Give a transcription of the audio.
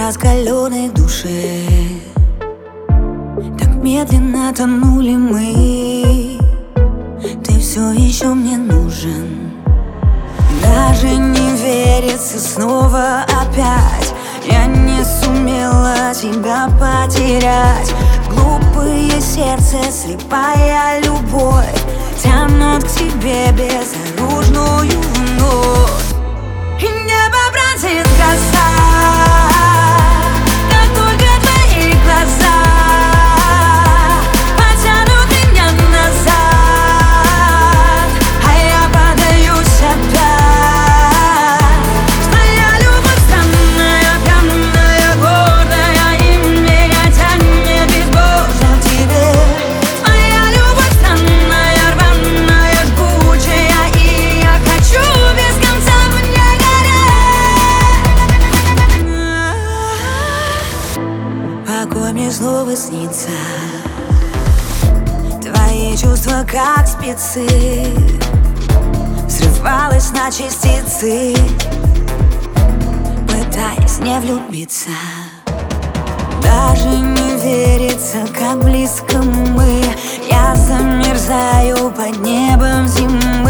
раскаленной душе. Так медленно тонули мы. Ты все еще мне нужен. Даже не верится снова опять. Я не сумела тебя потерять. Глупое сердце, слепая любовь тянут к тебе безоружную вновь. И небо бронзит гроза, как только твои глаза потянут меня назад, а я подаюсь опять. Твоя любовь странная, пьяная, гордая, и меня тянет безбожно к тебе. Твоя любовь странная, рваная, жгучая, и я хочу без конца в ней гореть. Покой мне снова снится. Твои чувства как спецы, взрывалась на частицы, пытаясь не влюбиться. Даже не верится, как близко мы. Я замерзаю под небом зимы.